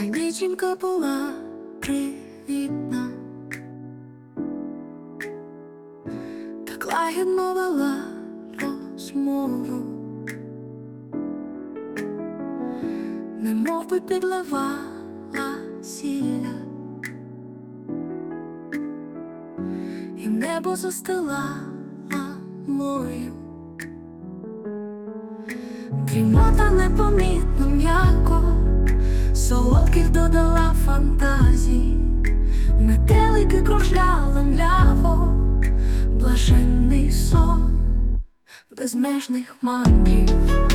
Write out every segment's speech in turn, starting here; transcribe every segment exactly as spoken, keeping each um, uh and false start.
Хай дівчинка була привітна, так лагідно вела розмову, немов би підливала сілля, і небо застилала мою. Дрімота непомітно м'яко солодких додала фантазій, метелики кружляли мляво, блаженний сон безмежних мандрів.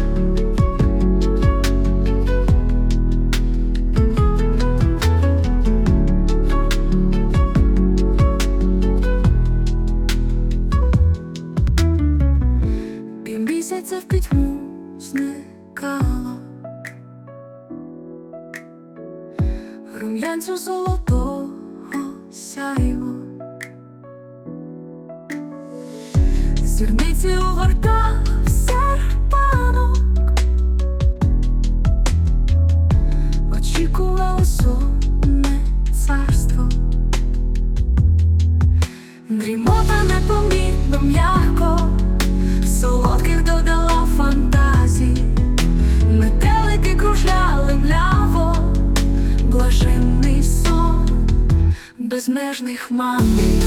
Півмісяця в пітьму зникало, рум'янцю золотого сяйво, зірниці у гортах серпанок, очікувало сонне царство. Дрімота непомітно м'яко солодких додала фантазій, метелики кружляли мляво, блаженний сон безмежних мандрів.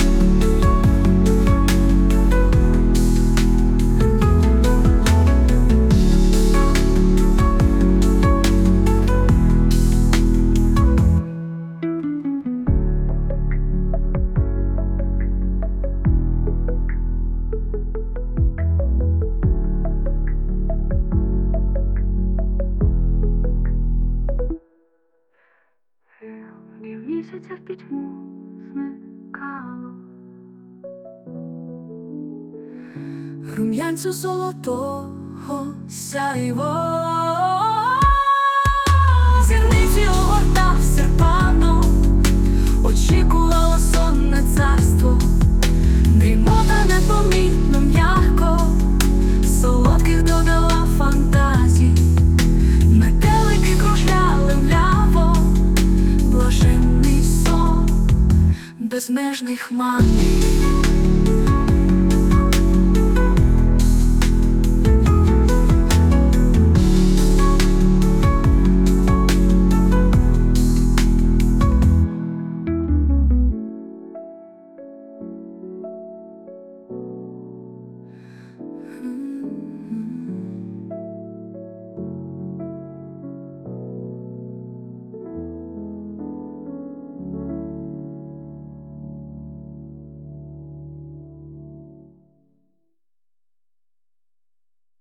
Місяця в пітьму зникало, рум'янцю золотого сяйво, зірниці у гортах серпанок, очікувало сонне царство. Дрімота непомітно м'яко солодких додала фантазій, метелики кружляли мляво, блаженний сон безмежних мандрів.